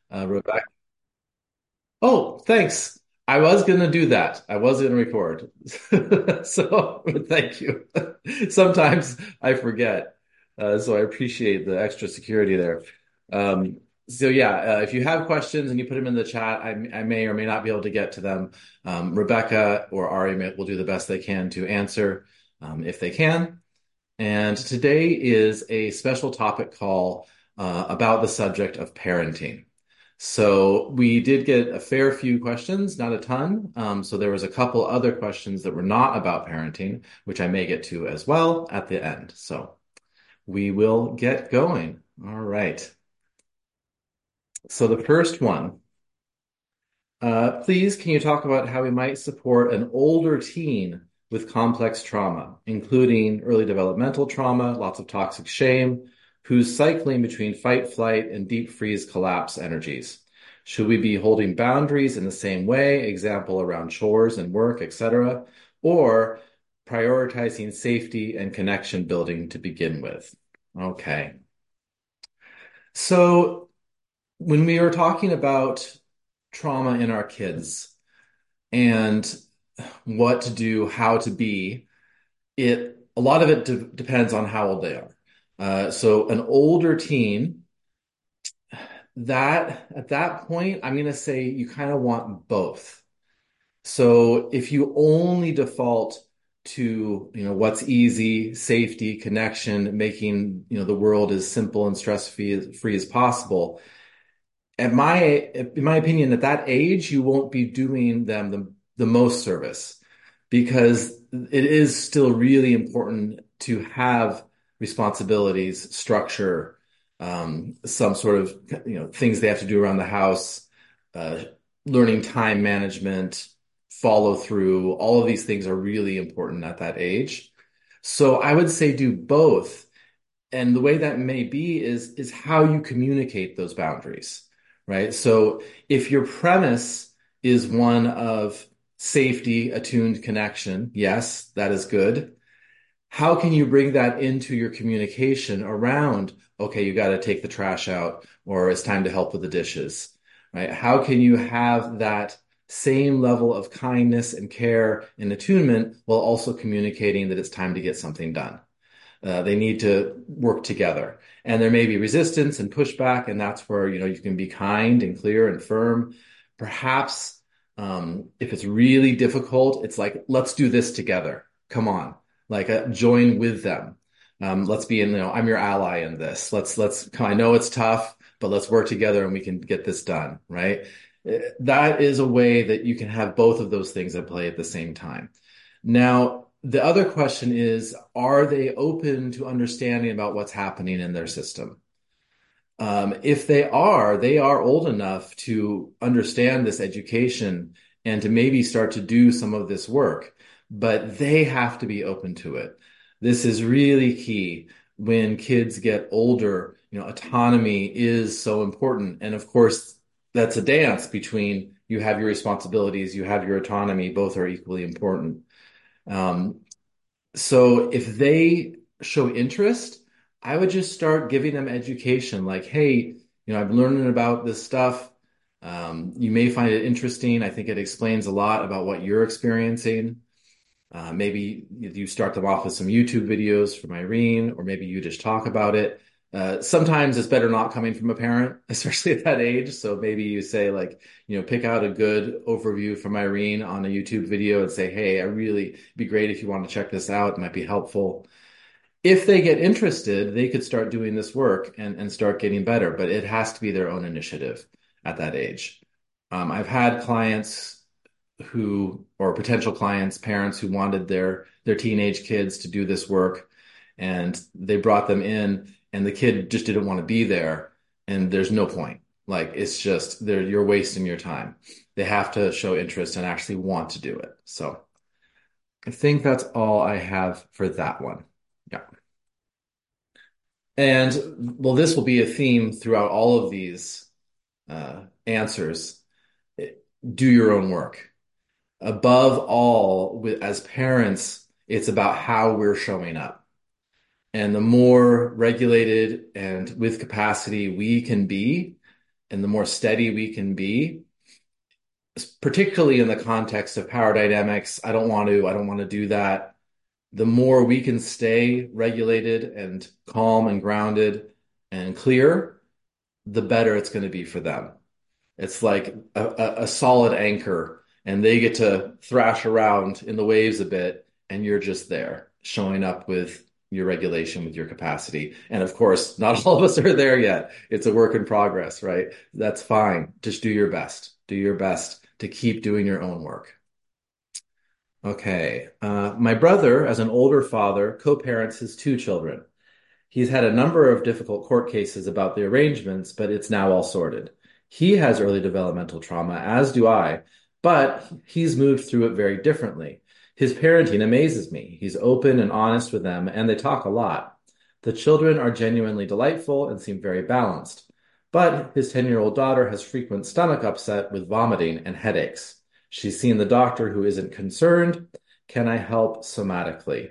Rebecca. Oh, thanks. I was going to do that. I was going to record. So thank you. Sometimes I forget. So I appreciate the extra security there. So yeah, if you have questions and you put them in the chat, I may or may not be able to get to them. Rebecca or will do the best they can to answer if they can. And today is a special topic call about the subject of parenting. So we did get a fair few questions, not a ton. So there was a couple other questions that were not about parenting, which I may get to as well at the end. So we will get going. All right. So the first one, please, can you talk about how we might support an older teen with complex trauma, including early developmental trauma, lots of toxic shame, who's cycling between fight, flight, and deep freeze collapse energies? Should we be holding boundaries in the same way, example around chores and work, etc., or prioritizing safety and connection building to begin with? Okay. So when we are talking about trauma in our kids, and what to do, how to be, a lot of it depends on how old they are. So an older teen, that at that point, I'm going to say you kind of want both. So if you only default to, what's easy, safety, connection, making, the world as simple and stress free as possible, in my opinion, at that age, you won't be doing them the most service because it is still really important to have responsibilities, structure, some sort of, things they have to do around the house, uh, learning time management, follow through. All of these things are really important at that age. So I would say do both. And the way that may be is how you communicate those boundaries, right? So if your premise is one of safety, attuned connection, yes, that is good. How can you bring that into your communication around, okay, you got to take the trash out, or it's time to help with the dishes, right? How can you have that same level of kindness and care and attunement while also communicating that it's time to get something done? They need to work together. And there may be resistance and pushback, and that's where, you can be kind and clear and firm. Perhaps if it's really difficult, it's like, let's do this together. Come on, like join with them. Let's be in, I'm your ally in this. I know it's tough, but let's work together and we can get this done, right? That is a way that you can have both of those things at play at the same time. Now, the other question is, are they open to understanding about what's happening in their system? If they are old enough to understand this education and to maybe start to do some of this work, but they have to be open to it. This is really key. When kids get older, autonomy is so important. And of course, that's a dance between you have your responsibilities, you have your autonomy, both are equally important. Um, so if they show interest, I would just start giving them education like, hey, I'm learning about this stuff. You may find it interesting. I think it explains a lot about what you're experiencing. Maybe you start them off with some YouTube videos from Irene, or maybe you just talk about it. Sometimes it's better not coming from a parent, especially at that age. So maybe you say like, pick out a good overview from Irene on a YouTube video and say, hey, it'd be great if you want to check this out. It might be helpful. If they get interested, they could start doing this work and start getting better, but it has to be their own initiative at that age. I've had clients or potential clients, parents who wanted their teenage kids to do this work, and they brought them in, and the kid just didn't want to be there, and there's no point. Like it's just you're wasting your time. They have to show interest and actually want to do it. So I think that's all I have for that one. Yeah. And well, this will be a theme throughout all of these answers. Do your own work. Above all, as parents, it's about how we're showing up. And the more regulated and with capacity we can be, and the more steady we can be, particularly in the context of power dynamics, I don't want to do that. The more we can stay regulated and calm and grounded and clear, the better it's going to be for them. It's like a solid anchor, and they get to thrash around in the waves a bit, and you're just there, showing up with your regulation, with your capacity. And of course, not all of us are there yet. It's a work in progress, right? That's fine. Just do your best. Do your best to keep doing your own work. Okay. My brother, as an older father, co-parents his two children. He's had a number of difficult court cases about the arrangements, but it's now all sorted. He has early developmental trauma, as do I, but he's moved through it very differently. His parenting amazes me. He's open and honest with them, and they talk a lot. The children are genuinely delightful and seem very balanced. But his 10-year-old daughter has frequent stomach upset with vomiting and headaches. She's seen the doctor who isn't concerned. Can I help somatically?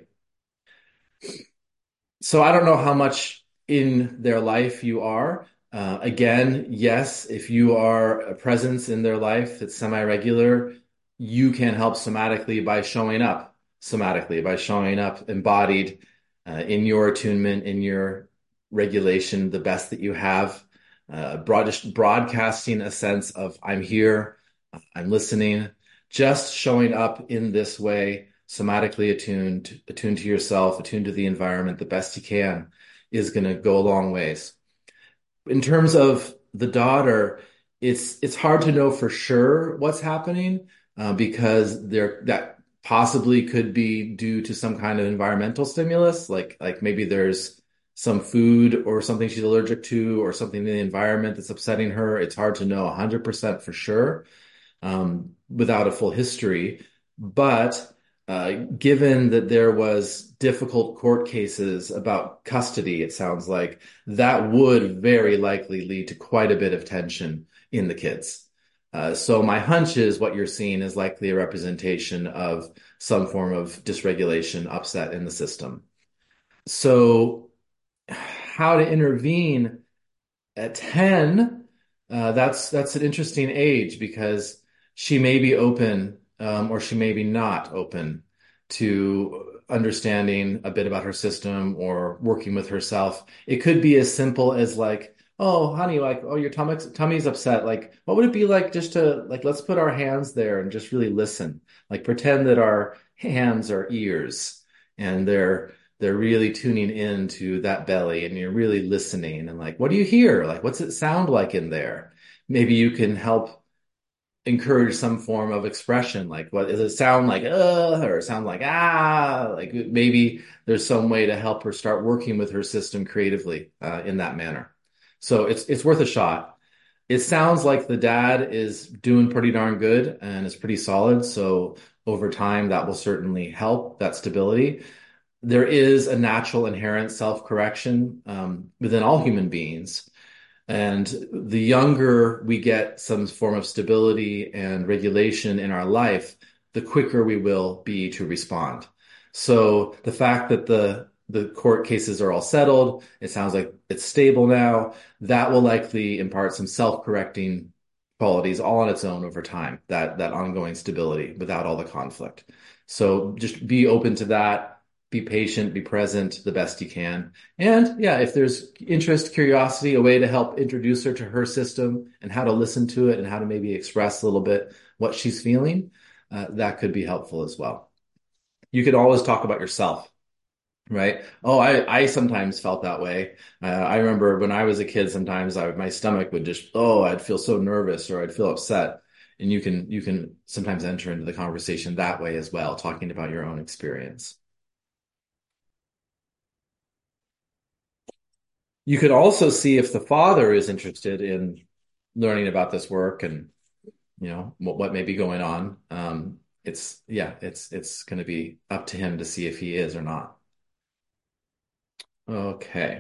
So I don't know how much in their life you are. Again, yes, if you are a presence in their life that's semi-regular, you can help somatically by showing up somatically, by showing up embodied in your attunement, in your regulation, the best that you have. Just broadcasting a sense of I'm here, I'm listening, just showing up in this way, somatically attuned to yourself, attuned to the environment the best you can is going to go a long ways. In terms of the daughter, it's hard to know for sure what's happening because that possibly could be due to some kind of environmental stimulus, like maybe there's some food or something she's allergic to or something in the environment that's upsetting her. It's hard to know 100% for sure without a full history. But given that there was difficult court cases about custody, it sounds like that would very likely lead to quite a bit of tension in the kids. So my hunch is what you're seeing is likely a representation of some form of dysregulation, upset in the system. So how to intervene at 10, that's an interesting age because she may be open or she may be not open to understanding a bit about her system or working with herself. It could be as simple as like, oh, honey, like, oh, your tummy's upset. Like, what would it be like just to like, let's put our hands there and just really listen. Like pretend that our hands are ears and they're really tuning into that belly and you're really listening and like, what do you hear? Like, what's it sound like in there? Maybe you can help encourage some form of expression. Like, what does it sound like? Or sound like, ah, like maybe there's some way to help her start working with her system creatively, in that manner. So it's worth a shot. It sounds like the dad is doing pretty darn good and is pretty solid. So over time, that will certainly help that stability. There is a natural inherent self-correction within all human beings. And the younger we get some form of stability and regulation in our life, the quicker we will be to respond. So the fact that the court cases are all settled, it sounds like it's stable now, that will likely impart some self-correcting qualities all on its own over time, that ongoing stability without all the conflict. So just be open to that, be patient, be present the best you can. And yeah, if there's interest, curiosity, a way to help introduce her to her system and how to listen to it and how to maybe express a little bit what she's feeling, that could be helpful as well. You could always talk about yourself, right? Oh, I sometimes felt that way. I remember when I was a kid, sometimes my stomach would just, oh, I'd feel so nervous or I'd feel upset. And you can sometimes enter into the conversation that way as well, talking about your own experience. You could also see if the father is interested in learning about this work and what may be going on. It's going to be up to him to see if he is or not. Okay.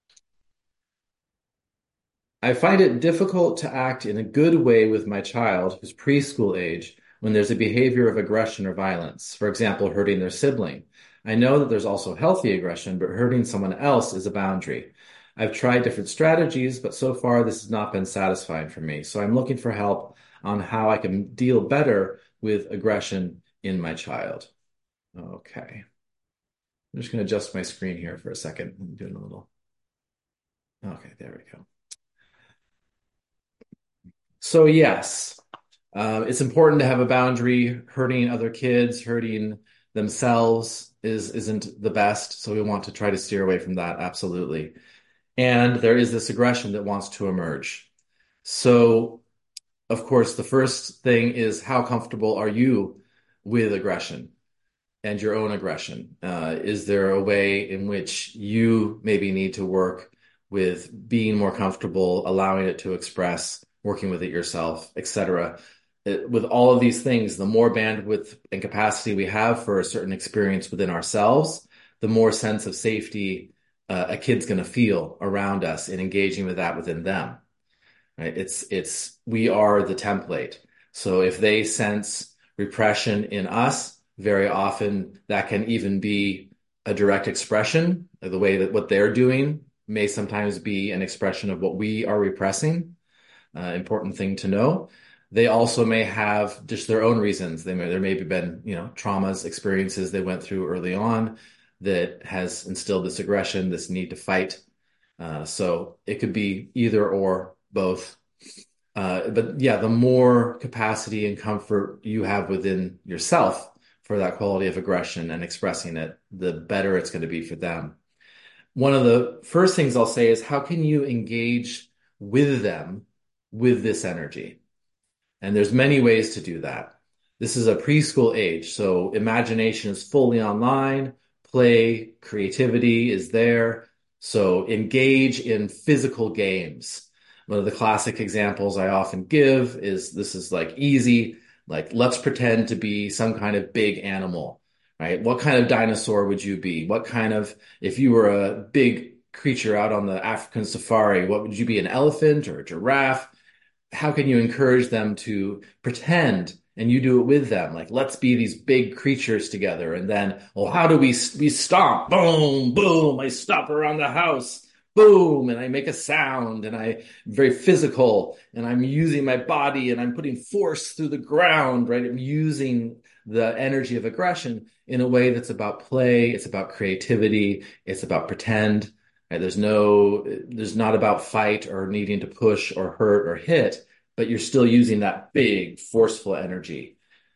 I find it difficult to act in a good way with my child who's preschool age when there's a behavior of aggression or violence, for example, hurting their sibling. I know that there's also healthy aggression, but hurting someone else is a boundary. I've tried different strategies, but so far this has not been satisfying for me. So I'm looking for help on how I can deal better with aggression in my child. Okay. I'm just going to adjust my screen here for a second. I'm doing a little. Okay, there we go. So yes, it's important to have a boundary. Hurting other kids, hurting themselves isn't the best. So we want to try to steer away from that. Absolutely. And there is this aggression that wants to emerge. So, of course, the first thing is how comfortable are you with aggression and your own aggression? Is there a way in which you maybe need to work with being more comfortable, allowing it to express, working with it yourself, etc.? With all of these things, the more bandwidth and capacity we have for a certain experience within ourselves, the more sense of safety a kid's going to feel around us and engaging with that within them. Right? It's we are the template. So if they sense repression in us, very often that can even be a direct expression of the way that what they're doing may sometimes be an expression of what we are repressing. Important thing to know. They also may have just their own reasons. There may have been, traumas, experiences they went through early on that has instilled this aggression, this need to fight. So it could be either or both. But yeah, the more capacity and comfort you have within yourself for that quality of aggression and expressing it, the better it's going to be for them. One of the first things I'll say is how can you engage with them with this energy? And there's many ways to do that. This is a preschool age, so imagination is fully online, play, creativity is there. So engage in physical games. One of the classic examples I often give is this is like easy, like let's pretend to be some kind of big animal, right? What kind of dinosaur would you be? If you were a big creature out on the African safari, what would you be, an elephant or a giraffe? How can you encourage them to pretend and you do it with them? Like, let's be these big creatures together. And then, well, how do we stomp? Boom, boom. I stomp around the house. Boom. And I make a sound and I'm very physical and I'm using my body and I'm putting force through the ground, right? I'm using the energy of aggression in a way that's about play. It's about creativity. It's about pretend. Right? There's not about fight or needing to push or hurt or hit, but you're still using that big, forceful energy.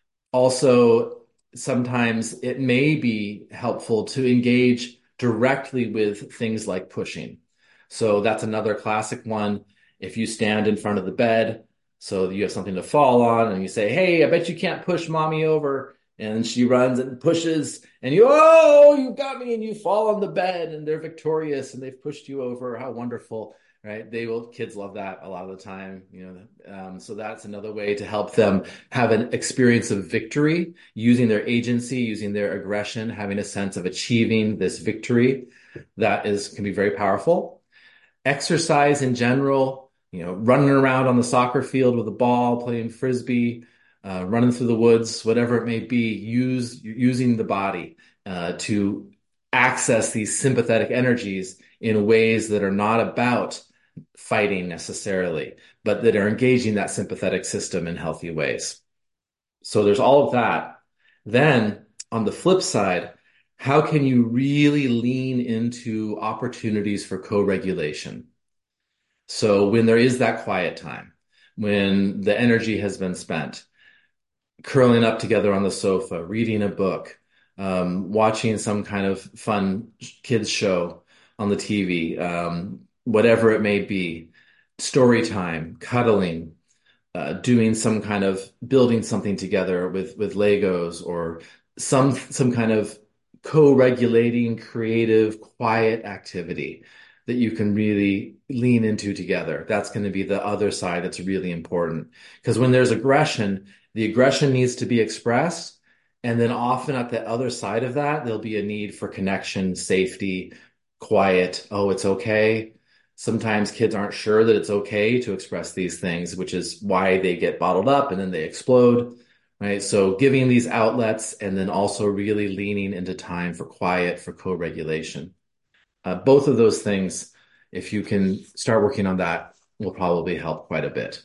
Also, sometimes it may be helpful to engage directly with things like pushing. So that's another classic one. If you stand in front of the bed, so you have something to fall on, and you say, "Hey, I bet you can't push mommy over." And she runs and pushes, and you got me, and you fall on the bed, and they're victorious, and they've pushed you over. How wonderful, right? Kids love that a lot of the time, so that's another way to help them have an experience of victory, using their agency, using their aggression, having a sense of achieving this victory. Can be very powerful. Exercise in general, running around on the soccer field with a ball, playing frisbee, running through the woods, whatever it may be, using the body to access these sympathetic energies in ways that are not about fighting necessarily, but that are engaging that sympathetic system in healthy ways. So there's all of that. Then on the flip side, how can you really lean into opportunities for co-regulation? So when there is that quiet time, when the energy has been spent, curling up together on the sofa, reading a book, watching some kind of fun kids show on the TV, whatever it may be, story time, cuddling, doing some kind of building something together with Legos or some kind of co-regulating, creative, quiet activity that you can really lean into together. That's going to be the other side that's really important. Because when there's aggression, the aggression needs to be expressed. And then often at the other side of that, there'll be a need for connection, safety, quiet. Oh, it's okay. Sometimes kids aren't sure that it's okay to express these things, which is why they get bottled up and then they explode, right? So giving these outlets and then also really leaning into time for quiet, for co-regulation. Both of those things if you can start working on that, will probably help quite a bit.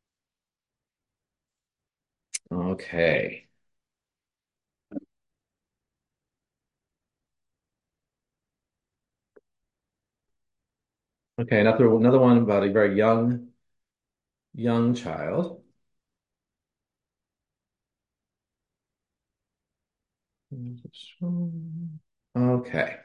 Okay. Okay, another one about a very young child. Okay.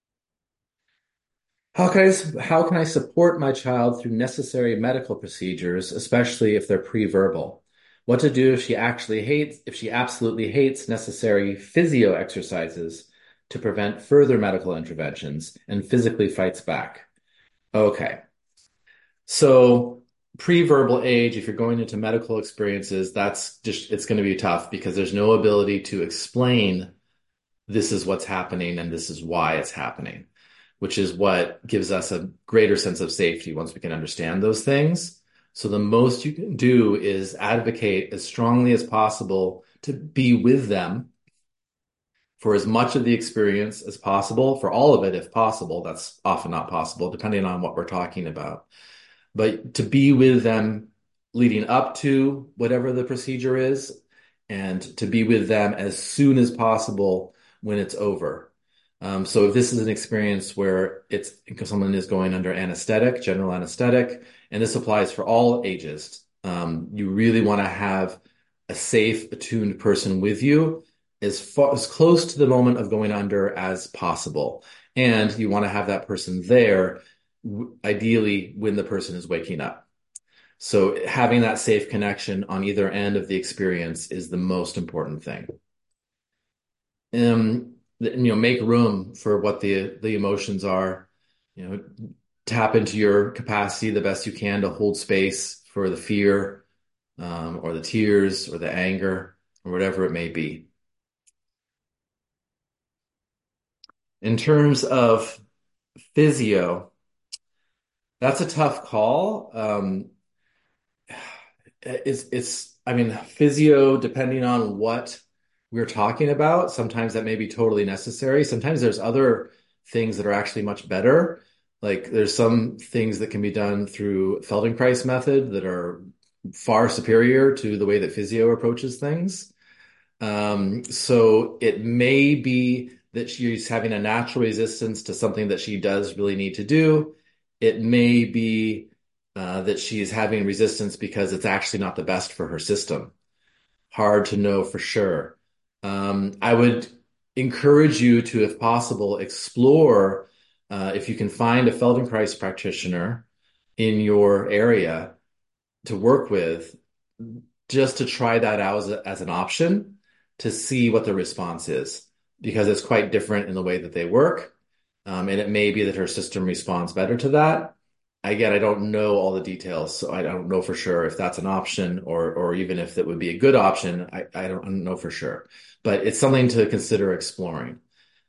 How can I support my child through necessary medical procedures, especially if they're pre-verbal? What to do if she absolutely hates necessary physio exercises to prevent further medical interventions and physically fights back? Okay. So pre-verbal age, if you're going into medical experiences, it's going to be tough because there's no ability to explain this is what's happening and this is why it's happening, which is what gives us a greater sense of safety once we can understand those things. So the most you can do is advocate as strongly as possible to be with them for as much of the experience as possible, for all of it if possible. That's often not possible, depending on what we're talking about. But to be with them leading up to whatever the procedure is, and to be with them as soon as possible when it's over. So if this is an experience where it's someone is going under anesthetic, general anesthetic, and this applies for all ages, you really want to have a safe, attuned person with you as close to the moment of going under as possible. And you want to have that person there, ideally when the person is waking up. So having that safe connection on either end of the experience is the most important thing. Make room for what the emotions are. You know, tap into your capacity the best you can to hold space for the fear, or the tears, or the anger, or whatever it may be. In terms of physio, that's a tough call. I mean, physio, depending on what we're talking about, sometimes that may be totally necessary. Sometimes there's other things that are actually much better. Like there's some things that can be done through Feldenkrais method that are far superior to the way that physio approaches things. So it may be that she's having a natural resistance to something that she does really need to do. It may be that she's having resistance because it's actually not the best for her system. Hard to know for sure. I would encourage you to, if possible, explore if you can find a Feldenkrais practitioner in your area to work with, just to try that out as an option to see what the response is, because it's quite different in the way that they work. And it may be that her system responds better to that. Again, I don't know all the details, so I don't know for sure if that's an option or even if that would be a good option. I don't know for sure, but it's something to consider exploring.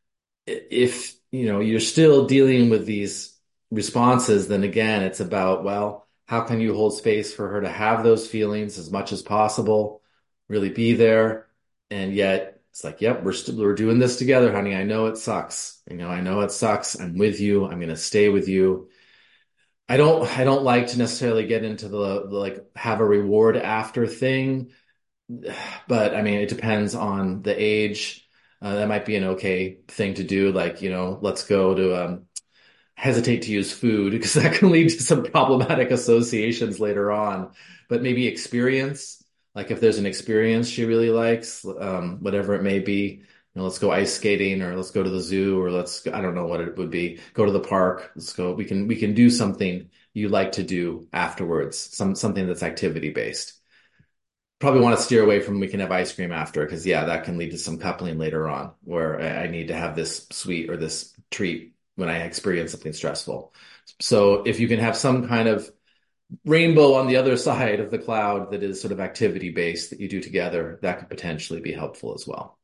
If you're still dealing with these responses, then again, it's about, well, how can you hold space for her to have those feelings as much as possible, really be there, and yet it's like, yep, we're doing this together, honey. I know it sucks. I know it sucks. I'm with you. I'm going to stay with you. I don't like to necessarily get into the like have a reward after thing, but I mean, it depends on the age. That might be an okay thing to do. Like, let's go to hesitate to use food because that can lead to some problematic associations later on. But maybe experience, like if there's an experience she really likes, whatever it may be, let's go ice skating or let's go to the zoo or I don't know what it would be, go to the park. Let's go. We can do something you like to do afterwards, something that's activity based. Probably want to steer away from we can have ice cream after because yeah, that can lead to some coupling later on where I need to have this sweet or this treat when I experience something stressful. So if you can have some kind of rainbow on the other side of the cloud that is sort of activity based that you do together, that could potentially be helpful as well.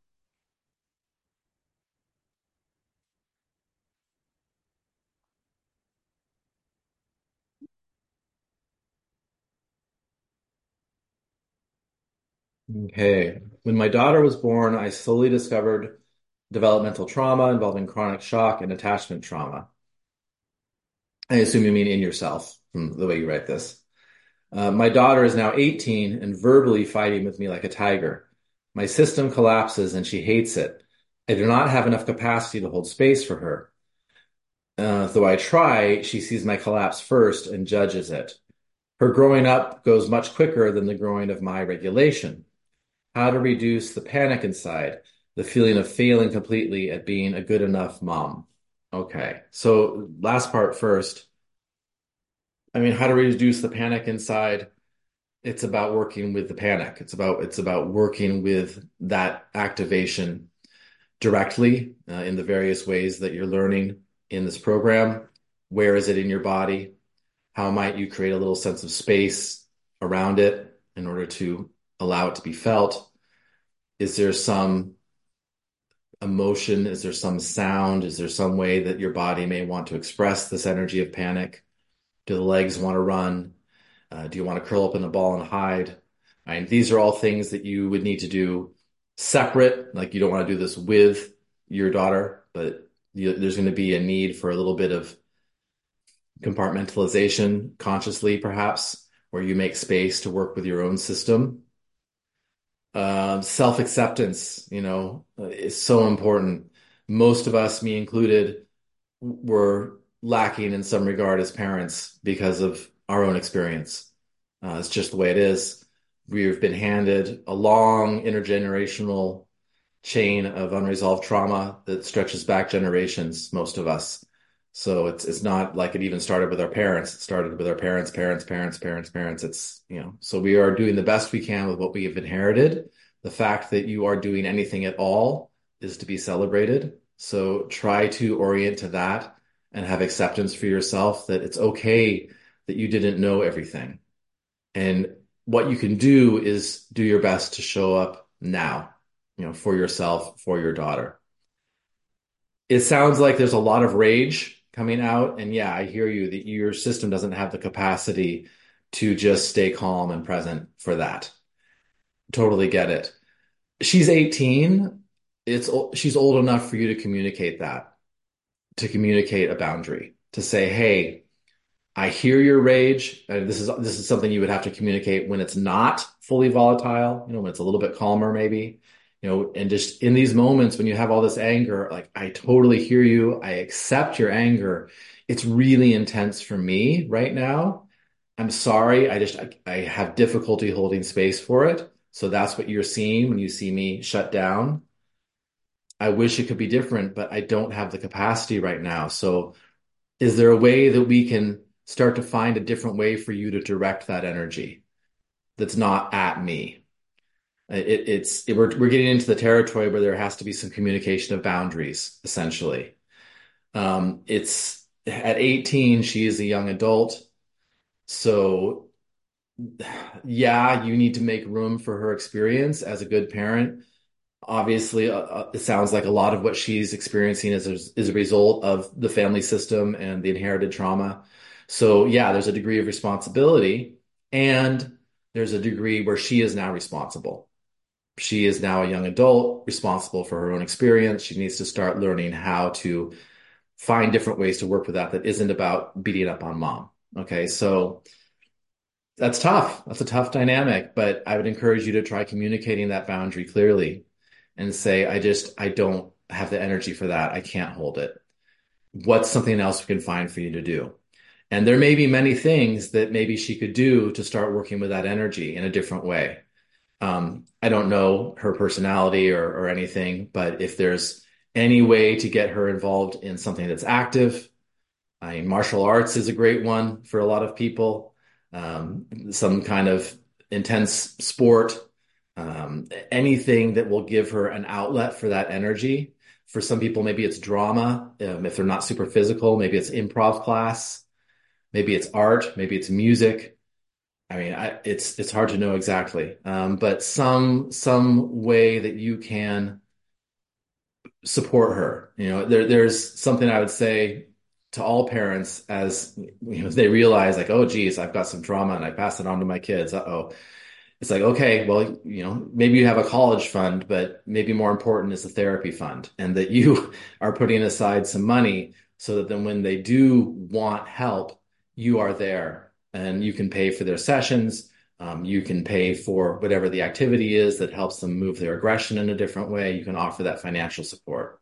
Okay. When my daughter was born, I slowly discovered developmental trauma involving chronic shock and attachment trauma. I assume you mean in yourself from the way you write this. My daughter is now 18 and verbally fighting with me like a tiger. My system collapses and she hates it. I do not have enough capacity to hold space for her. Though I try, she sees my collapse first and judges it. Her growing up goes much quicker than the growing of my regulation. How to reduce the panic inside, the feeling of failing completely at being a good enough mom. Okay, so last part first. I mean, how to reduce the panic inside? It's about working with the panic. It's about working with that activation directly in the various ways that you're learning in this program. Where is it in your body? How might you create a little sense of space around it in order to allow it to be felt? Is there some emotion? Is there some sound? Is there some way that your body may want to express this energy of panic? Do the legs want to run? Do you want to curl up in a ball and hide? I mean, these are all things that you would need to do separate. Like you don't want to do this with your daughter, but there's going to be a need for a little bit of compartmentalization consciously, perhaps, where you make space to work with your own system. Self-acceptance, is so important. Most of us, me included, were lacking in some regard as parents because of our own experience. It's just the way it is. We've been handed a long intergenerational chain of unresolved trauma that stretches back generations, most of us. So it's not like it even started with our parents. It started with our parents, parents, parents, parents, parents. So we are doing the best we can with what we have inherited. The fact that you are doing anything at all is to be celebrated. So try to orient to that and have acceptance for yourself that it's okay that you didn't know everything. And what you can do is do your best to show up now, for yourself, for your daughter. It sounds like there's a lot of rage coming out. And yeah, I hear you that your system doesn't have the capacity to just stay calm and present for that. Totally get it. She's 18. She's old enough for you to communicate that, to communicate a boundary, to say, hey, I hear your rage. This is something you would have to communicate when it's not fully volatile, when it's a little bit calmer, maybe, and just in these moments when you have all this anger, like I totally hear you. I accept your anger. It's really intense for me right now. I'm sorry. I have difficulty holding space for it. So that's what you're seeing when you see me shut down. I wish it could be different, but I don't have the capacity right now. So is there a way that we can start to find a different way for you to direct that energy that's not at me? We're getting into the territory where there has to be some communication of boundaries, essentially. It's at 18, she is a young adult. So yeah, you need to make room for her experience as a good parent. Obviously, it sounds like a lot of what she's experiencing is a result of the family system and the inherited trauma. So, yeah, there's a degree of responsibility, and there's a degree where she is now responsible. She is now a young adult, responsible for her own experience. She needs to start learning how to find different ways to work with that isn't about beating up on mom. Okay, so that's tough. That's a tough dynamic, but I would encourage you to try communicating that boundary clearly and say, I don't have the energy for that. I can't hold it. What's something else we can find for you to do? And there may be many things that maybe she could do to start working with that energy in a different way. I don't know her personality or anything, but if there's any way to get her involved in something that's active, I mean, martial arts is a great one for a lot of people. Some kind of intense sport, anything that will give her an outlet for that energy. For some people, maybe it's drama. If they're not super physical, maybe it's improv class, maybe it's art, maybe it's music. I mean, it's hard to know exactly, but some way that you can support her. There's something I would say to all parents as they realize like, oh, geez, I've got some trauma and I pass it on to my kids. Uh-oh. It's like, okay, well, maybe you have a college fund, but maybe more important is the therapy fund and that you are putting aside some money so that then when they do want help, you are there and you can pay for their sessions. You can pay for whatever the activity is that helps them move their aggression in a different way. You can offer that financial support.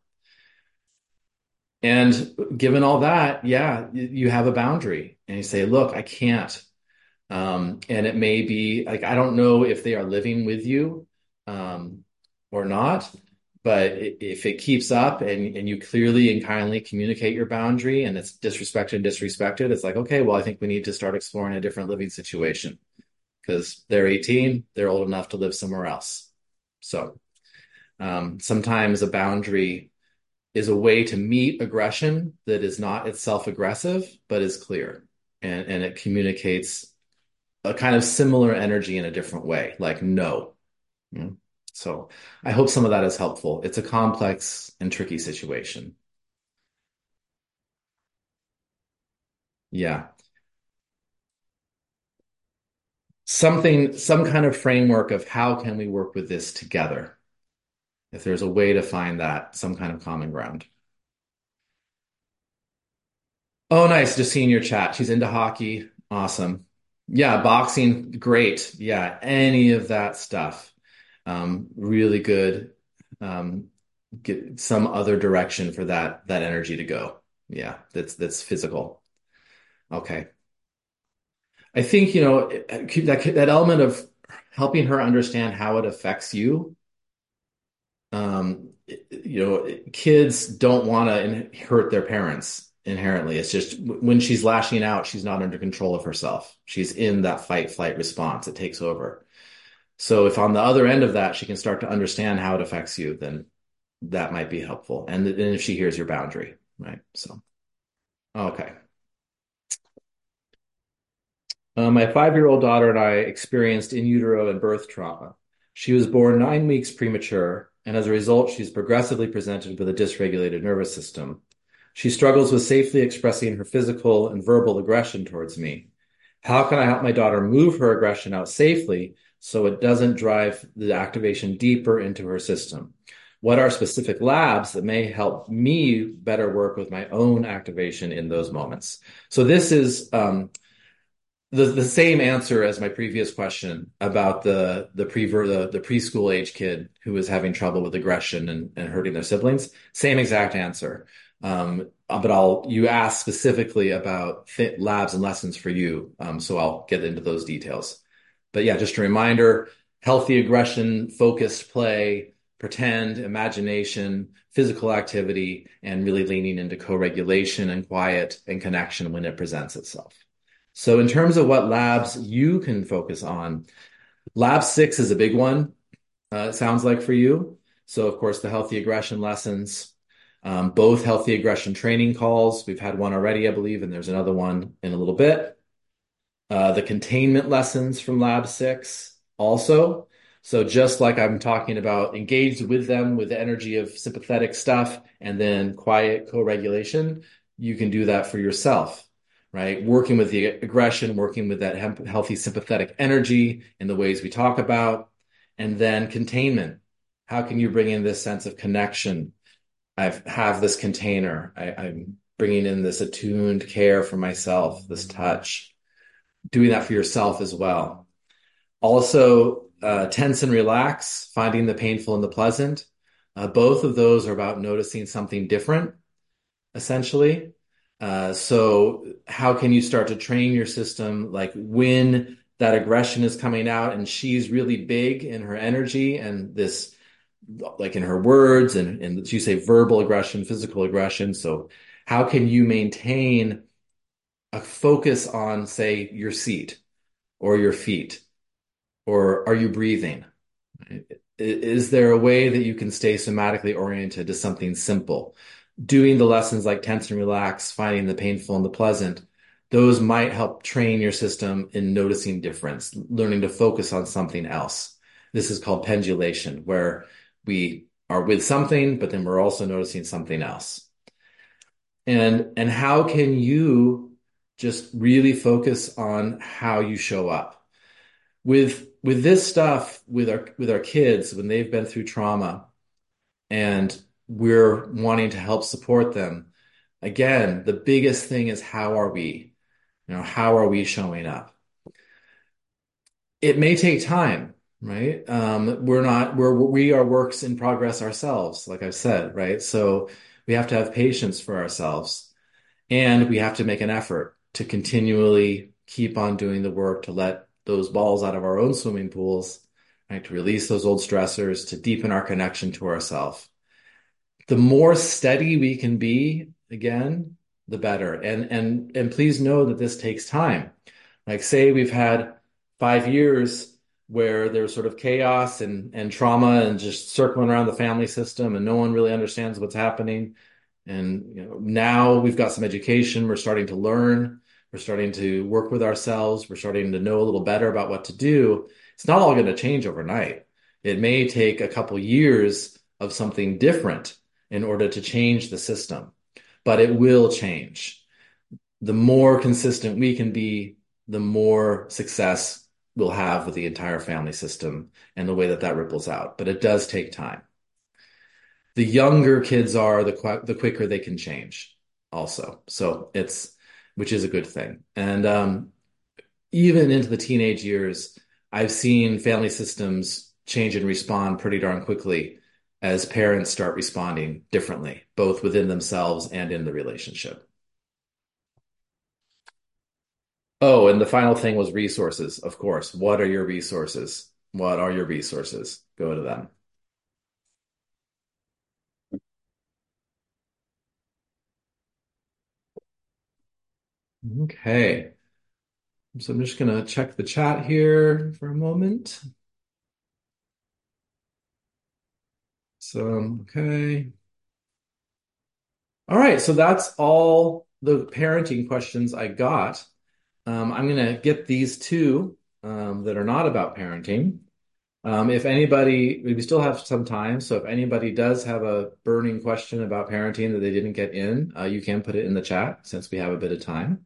And given all that, yeah, you have a boundary and you say, look, I can't. And it may be like, I don't know if they are living with you, um, or not, but if it keeps up and you clearly and kindly communicate your boundary and it's disrespected, it's like, okay, well, I think we need to start exploring a different living situation because they're 18, they're old enough to live somewhere else. So, sometimes a boundary is a way to meet aggression that is not itself aggressive, but is clear and it communicates a kind of similar energy in a different way, like no. You know? So I hope some of that is helpful. It's a complex and tricky situation. Yeah. Some kind of framework of how can we work with this together? If there's a way to find that, some kind of common ground. Oh, nice. Just seeing your chat. She's into hockey. Awesome. Yeah, boxing, great. Yeah, any of that stuff. Really good. Um, get some other direction for that energy to go. Yeah, that's physical. Okay. I think, that element of helping her understand how it affects you. Kids don't want to hurt their parents inherently. It's just when she's lashing out, she's not under control of herself. She's in that fight flight response. It takes over. So if on the other end of that, she can start to understand how it affects you, then that might be helpful. And then if she hears your boundary, right? So, okay. My 5-year-old daughter and I experienced in utero and birth trauma. She was born 9 weeks premature, and as a result, she's progressively presented with a dysregulated nervous system. She struggles with safely expressing her physical and verbal aggression towards me. How can I help my daughter move her aggression out safely so it doesn't drive the activation deeper into her system? What are specific labs that may help me better work with my own activation in those moments? So this is the same answer as my previous question about the preschool age kid who was having trouble with aggression and hurting their siblings. Same exact answer. But you asked specifically about labs and lessons for you. So I'll get into those details. But yeah, just a reminder, healthy aggression, focused play, pretend, imagination, physical activity, and really leaning into co-regulation and quiet and connection when it presents itself. So in terms of what labs you can focus on, lab 6 is a big one, it sounds like for you. So of course, the healthy aggression lessons, both healthy aggression training calls. We've had one already, I believe, and there's another one in a little bit. The containment lessons from lab 6 also. So just like I'm talking about, engaged with them with the energy of sympathetic stuff and then quiet co-regulation, you can do that for yourself, right? Working with the aggression, working with that healthy sympathetic energy in the ways we talk about, and then containment. How can you bring in this sense of connection? Have this container. I'm bringing in this attuned care for myself, this touch, doing that for yourself as well. Also, tense and relax, finding the painful and the pleasant. Both of those are about noticing something different, essentially. So how can you start to train your system, like when that aggression is coming out and she's really big in her energy and this, like in her words and you say verbal aggression, physical aggression. So how can you maintain a focus on, say, your seat or your feet? Or are you breathing? Is there a way that you can stay somatically oriented to something simple? Doing the lessons like tense and relax, finding the painful and the pleasant, those might help train your system in noticing difference, learning to focus on something else. This is called pendulation, where we are with something, but then we're also noticing something else. And how can you just really focus on how you show up? With this stuff with our kids when they've been through trauma and we're wanting to help support them, Again, the biggest thing is how are we? How are we showing up? It may take time, right? We are works in progress ourselves, like I've said, right? So we have to have patience for ourselves and we have to make an effort to continually keep on doing the work to let those balls out of our own swimming pools, right? To release those old stressors, to deepen our connection to ourselves. The more steady we can be, again, the better. And please know that this takes time. Like say we've had 5 years where there's sort of chaos and trauma and just circling around the family system and no one really understands what's happening. And now we've got some education, we're starting to learn, we're starting to work with ourselves, we're starting to know a little better about what to do. It's not all going to change overnight. It may take a couple years of something different in order to change the system, but it will change. The more consistent we can be, the more success we'll have with the entire family system and the way that that ripples out. But it does take time. The younger kids are, the quicker they can change also. So which is a good thing. And even into the teenage years, I've seen family systems change and respond pretty darn quickly as parents start responding differently, both within themselves and in the relationship. Oh, and the final thing was resources, of course. What are your resources? What are your resources? Go to them. Okay. So I'm just going to check the chat here for a moment. So, okay. All right. So that's all the parenting questions I got. I'm going to get these two that are not about parenting. If anybody, we still have some time. So if anybody does have a burning question about parenting that they didn't get in, you can put it in the chat since we have a bit of time.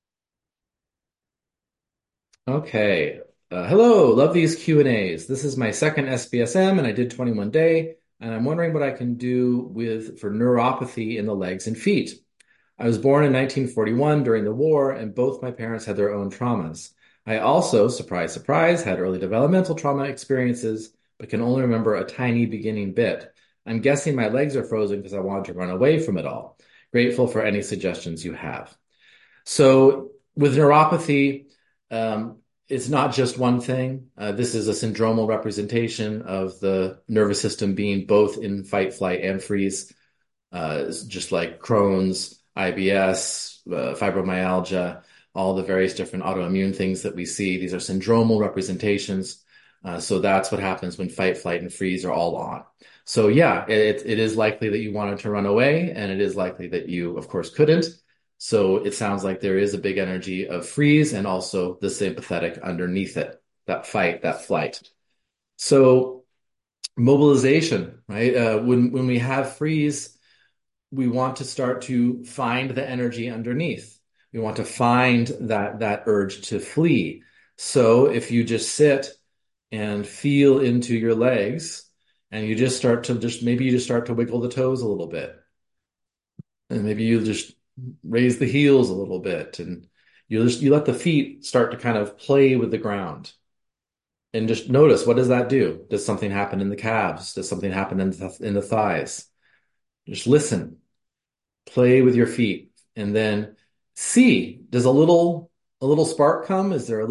Okay. Hello, love these Q&As. This is my second SBSM and I did 21 day, and I'm wondering what I can do for neuropathy in the legs and feet. I was born in 1941 during the war, and both my parents had their own traumas. I also, surprise, surprise, had early developmental trauma experiences, but can only remember a tiny beginning bit. I'm guessing my legs are frozen because I wanted to run away from it all. Grateful for any suggestions you have. So with neuropathy, it's not just one thing. This is a syndromal representation of the nervous system being both in fight, flight, and freeze, just like Crohn's, IBS, fibromyalgia, all the various different autoimmune things that we see. These are syndromal representations. So that's what happens when fight, flight, and freeze are all on. So yeah, it is likely that you wanted to run away, and it is likely that you, of course, couldn't. So it sounds like there is a big energy of freeze and also the sympathetic underneath it, that fight, that flight. So mobilization, right? When we have freeze, we want to start to find the energy underneath. We want to find that urge to flee. So if you just sit and feel into your legs and you just start to maybe you just start to wiggle the toes a little bit. And maybe you just raise the heels a little bit and you let the feet start to kind of play with the ground. And just notice, what does that do? Does something happen in the calves? Does something happen in the thighs? Just listen, play with your feet, and then see, does a little spark come?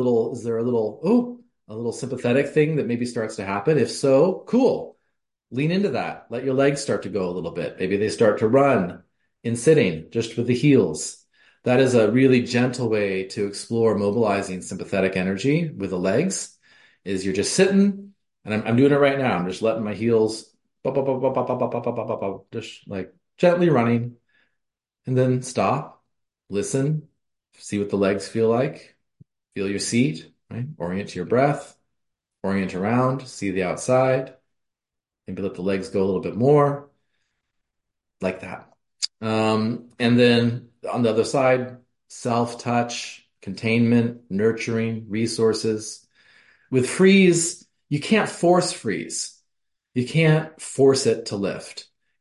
A little sympathetic thing that maybe starts to happen? If so, cool. Lean into that. Let your legs start to go a little bit. Maybe they start to run in sitting just with the heels. That is a really gentle way to explore mobilizing sympathetic energy with the legs. Is you're just sitting, and I'm doing it right now. I'm just letting my heels just like gently running, and then stop, listen, see what the legs feel like, feel your seat, right? Orient to your breath, orient around, see the outside, maybe let the legs go a little bit more, like that. And then on the other side, self-touch, containment, nurturing, resources. With freeze, you can't force freeze. You can't force it to lift.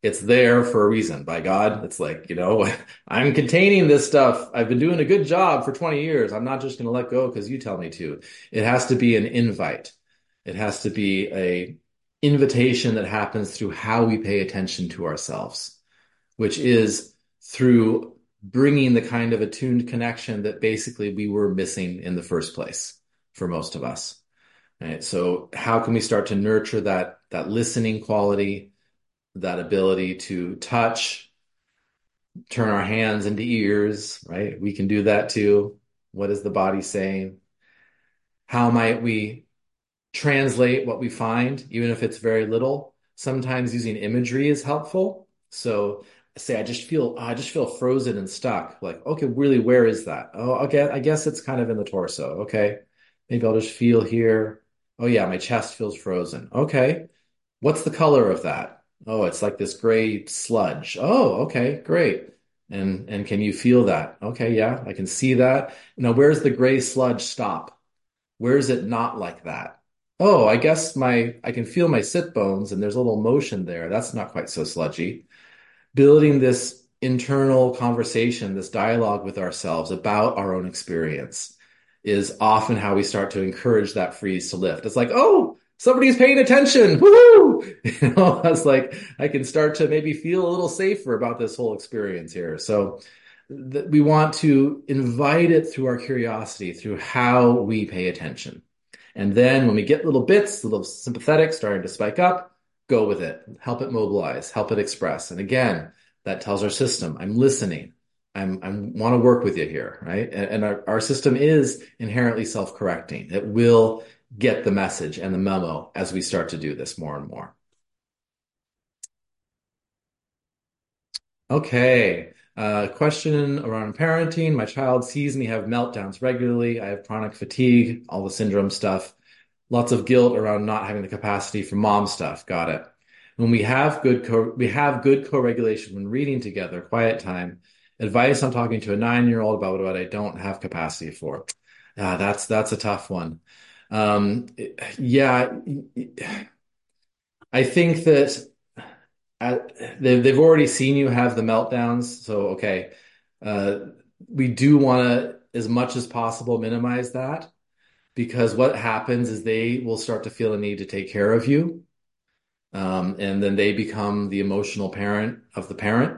It's there for a reason. By God, it's like, I'm containing this stuff. I've been doing a good job for 20 years. I'm not just going to let go because you tell me to. It has to be an invite. It has to be a invitation that happens through how we pay attention to ourselves, which is through bringing the kind of attuned connection that basically we were missing in the first place for most of us. Right? So how can we start to nurture that listening quality, that ability to touch, turn our hands into ears, right? We can do that too. What is the body saying? How might we translate what we find, even if it's very little? Sometimes using imagery is helpful. So say I just feel frozen and stuck. Like, okay, really, where is that? Oh, okay, I guess it's kind of in the torso. Okay. Maybe I'll just feel here. Oh yeah, my chest feels frozen. Okay. What's the color of that? Oh, it's like this gray sludge. Oh, okay, great. And can you feel that? Okay, yeah, I can see that. Now, where's the gray sludge stop? Where is it not like that? Oh, I guess I can feel my sit bones and there's a little motion there. That's not quite so sludgy. Building this internal conversation, this dialogue with ourselves about our own experience is often how we start to encourage that freeze to lift. It's like, oh, somebody's paying attention. Woohoo! It's like I can start to maybe feel a little safer about this whole experience here. So we want to invite it through our curiosity, through how we pay attention. And then when we get little bits, a little sympathetic starting to spike up, go with it. Help it mobilize, help it express. And again, that tells our system, I'm listening. I want to work with you here, right? And our system is inherently self-correcting. It will get the message and the memo as we start to do this more and more. Okay. Question around parenting. My child sees me have meltdowns regularly. I have chronic fatigue, all the syndrome stuff. Lots of guilt around not having the capacity for mom stuff. Got it. When we have good co-regulation when reading together, quiet time, advice on talking to a 9-year-old about what I don't have capacity for. That's a tough one. Yeah, I think that they've already seen you have the meltdowns, so okay. Uh, we do want to, as much as possible, minimize that because what happens is they will start to feel a need to take care of you. And then they become the emotional parent of the parent.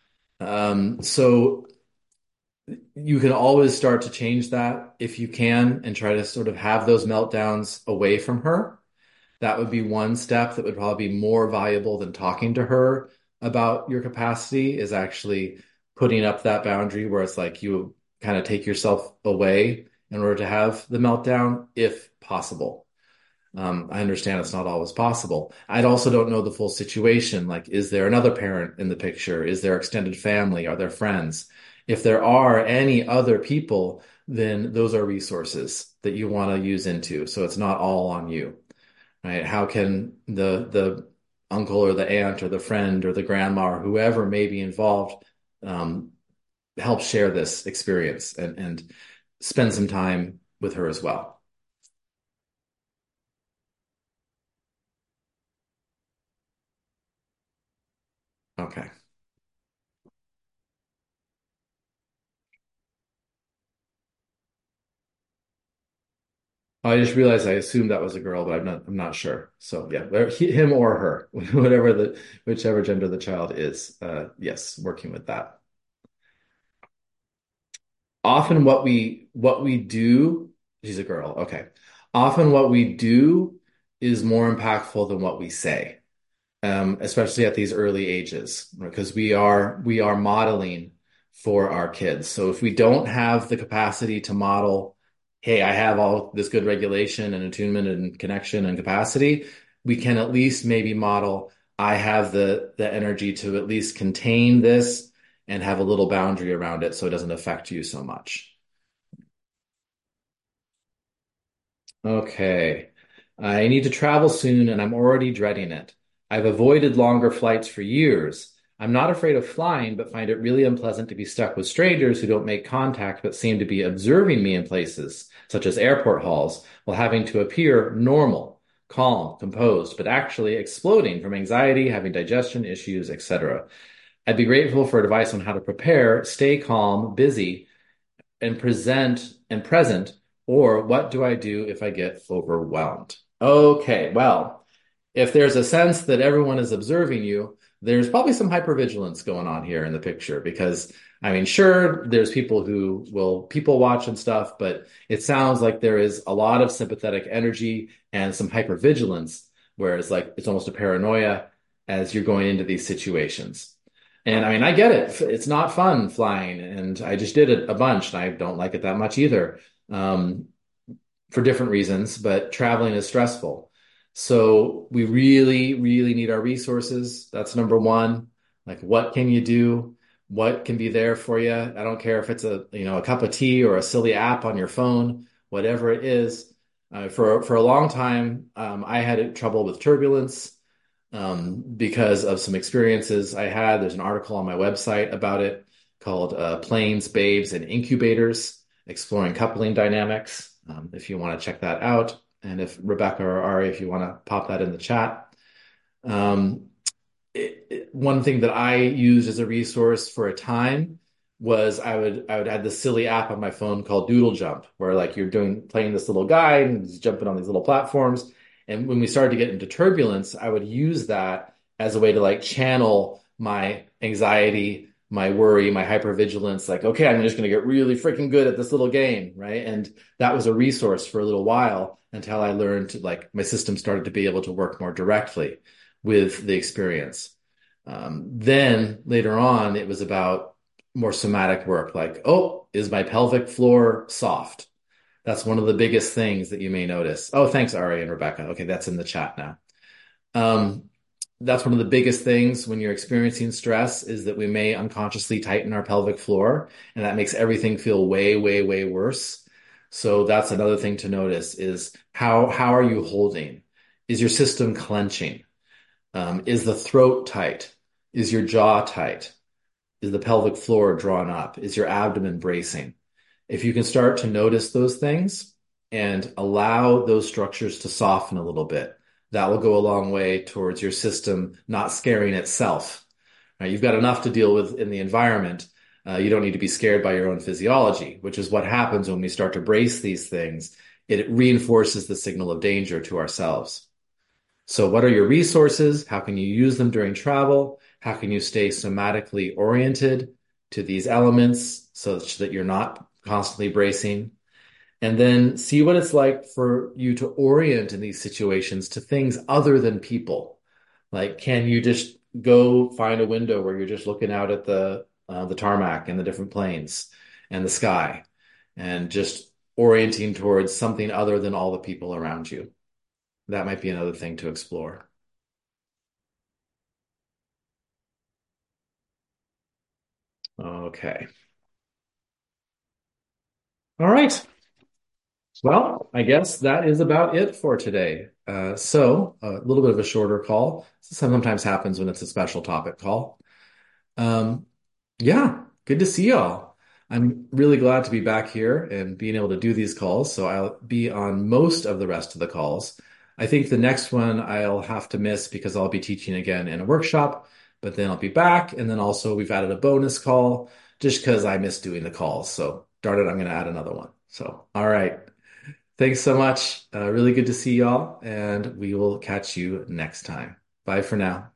So you can always start to change that if you can and try to sort of have those meltdowns away from her. That would be one step that would probably be more valuable than talking to her about your capacity is actually putting up that boundary where it's like you kind of take yourself away in order to have the meltdown if possible. I understand it's not always possible. I also don't know the full situation. Like, is there another parent in the picture? Is there extended family? Are there friends? If there are any other people, then those are resources that you want to use into. So it's not all on you, right? How can the uncle or the aunt or the friend or the grandma or whoever may be involved um, help share this experience and spend some time with her as well? Okay. I just realized I assumed that was a girl, but I'm not sure. So yeah, him or her, whichever gender the child is. Yes, working with that. Often what we do, she's a girl. Okay. Often what we do is more impactful than what we say. Especially at these early ages, because we are modeling for our kids. So if we don't have the capacity to model, hey, I have all this good regulation and attunement and connection and capacity, we can at least maybe model, I have the energy to at least contain this and have a little boundary around it so it doesn't affect you so much. Okay. I need to travel soon and I'm already dreading it. I've avoided longer flights for years. I'm not afraid of flying, but find it really unpleasant to be stuck with strangers who don't make contact but seem to be observing me in places, such as airport halls, while having to appear normal. calm, composed, but actually exploding from anxiety, having digestion issues, etc. I'd be grateful for advice on how to prepare, stay calm, busy, and present, or what do I do if I get overwhelmed? Okay, well, if there's a sense that everyone is observing you, there's probably some hypervigilance going on here in the picture because I mean, sure, there's people who will people watch and stuff, but it sounds like there is a lot of sympathetic energy and some hypervigilance, whereas like it's almost a paranoia as you're going into these situations. And I mean, I get it. It's not fun flying, and I just did it a bunch, and I don't like it that much either, for different reasons. But traveling is stressful, so we really, really need our resources. That's number one. Like, what can you do? What can be there for you? I don't care if it's a cup of tea or a silly app on your phone, whatever it is. For a long time, I had trouble with turbulence because of some experiences I had. There's an article on my website about it called Planes, Babes, and Incubators, Exploring Coupling Dynamics, if you want to check that out. And if Rebecca or Ari, if you want to pop that in the chat. Um, One thing that I used as a resource for a time was I would have this silly app on my phone called Doodle Jump, where like you're doing playing this little guy and he's jumping on these little platforms. And when we started to get into turbulence, I would use that as a way to like channel my anxiety, my worry, my hypervigilance. Like, okay, I'm just going to get really freaking good at this little game, right? And that was a resource for a little while until I learned to like my system started to be able to work more directly with the experience. Then later on, it was about more somatic work, like, oh, is my pelvic floor soft? That's one of the biggest things that you may notice. Oh, thanks, Ari and Rebecca. Okay, that's in the chat now. Um, that's one of the biggest things when you're experiencing stress is that we may unconsciously tighten our pelvic floor, and that makes everything feel way, way, way worse. So that's another thing to notice is how are you holding? Is your system clenching? Is the throat tight? Is your jaw tight? Is the pelvic floor drawn up? Is your abdomen bracing? If you can start to notice those things and allow those structures to soften a little bit, that will go a long way towards your system not scaring itself. Right? You've got enough to deal with in the environment. You don't need to be scared by your own physiology, which is what happens when we start to brace these things. It reinforces the signal of danger to ourselves. So, what are your resources? How can you use them during travel? How can you stay somatically oriented to these elements so that you're not constantly bracing? And then see what it's like for you to orient in these situations to things other than people. Like, can you just go find a window where you're just looking out at the tarmac and the different planes and the sky, and just orienting towards something other than all the people around you? That might be another thing to explore. Okay. All right. Well, I guess that is about it for today. So a little bit of a shorter call. Sometimes happens when it's a special topic call. Um, yeah, good to see y'all. I'm really glad to be back here and being able to do these calls. So I'll be on most of the rest of the calls. I think the next one I'll have to miss because I'll be teaching again in a workshop, but then I'll be back. And then also we've added a bonus call just because I miss doing the calls. So darn it, I'm going to add another one. So, all right. Thanks so much. Really good to see y'all, and we will catch you next time. Bye for now.